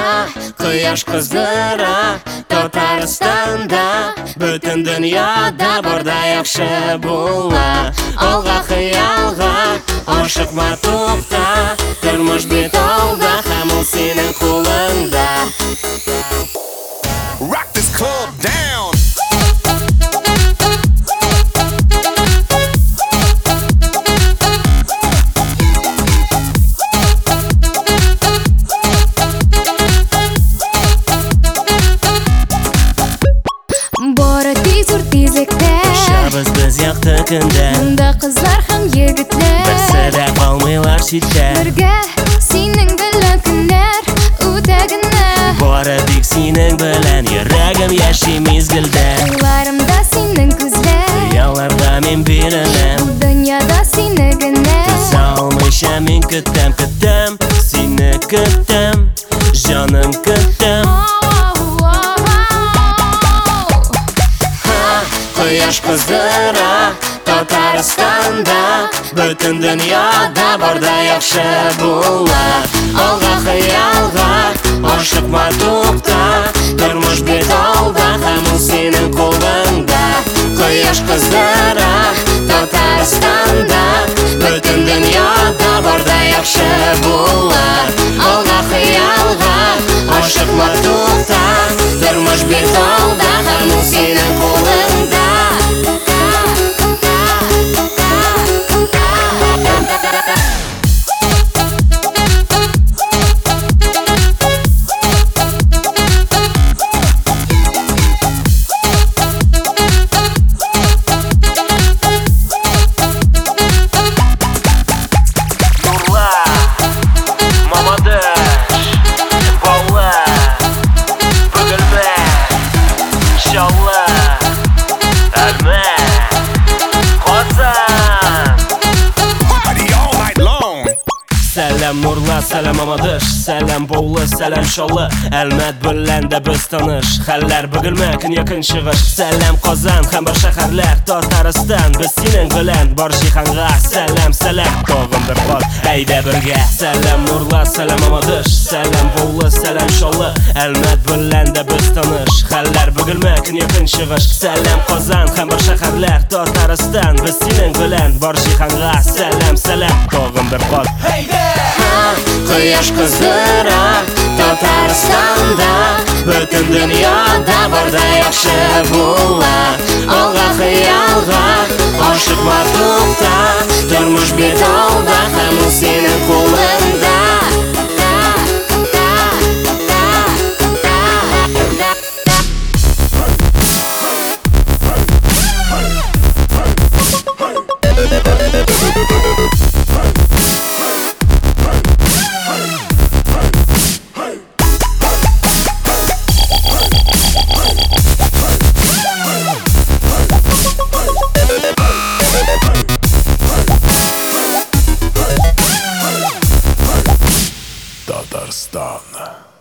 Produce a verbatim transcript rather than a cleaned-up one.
Quyosh qizdira Tataristonda, butun dunyoda borda yaxshi bo'la. Olg'a xiyolga oshiqma to'xta, turmush betolda, hamon sening qo'lingda. Rock this club down. Bora tez ur tezlikda Shabaz biz yoqda kunda, bunda qizlar ham yigitlar birsida qolmaylar chetda. Birga sening bilan kunlar o'tagina Boradik sening bilan, yuragim yashay mezgilda. Qo'llarimda sening ko'zlar, Yollarda men beraman, bu dunyoda senigina solmisha men kutdim, kutdim, seni kutdim, jonim kutdim. Quyosh qizdira Tataristonda, butun dunyoda borda yaxshi bo'la. Olg'a xiyolga oshiqma to'xta, turmush betolda, hamon sening qo'lingda. Quyosh qizdira Tataristonda, butun dunyoda borda yaxshi bo'la. Olg'a xiyolga oshiqma to'xta, turmush betolda, hamon sening qo'lingda. Salam nurlar, salam amadish, salam bovli, salam sholli. Almat bilanda biz tanish, xallar bugilma kun yaqin chig'ish. Salam Qozon ham bir shaharlar, Tatariston biz sening bilan bor shihanga. Salam salam tog'im bir qol, ayda birga. Salam nurlar, salam amadish, salam bovli, salam sholli. Almat bilanda biz tanish, xallar bugilma kun yaqin chig'ish. Salam Qozon ham bir shaharlar, Tatariston biz sening bilan bor shihanga. Salam salam tog'im bir qol. Quyosh qizdira Tataristonda, butun dunyoda borda yaxshi bo'la. Olg'a xiyolga oshiqma to'xta, turmush betolda, hamon sening qo'lingda. Tatarstan.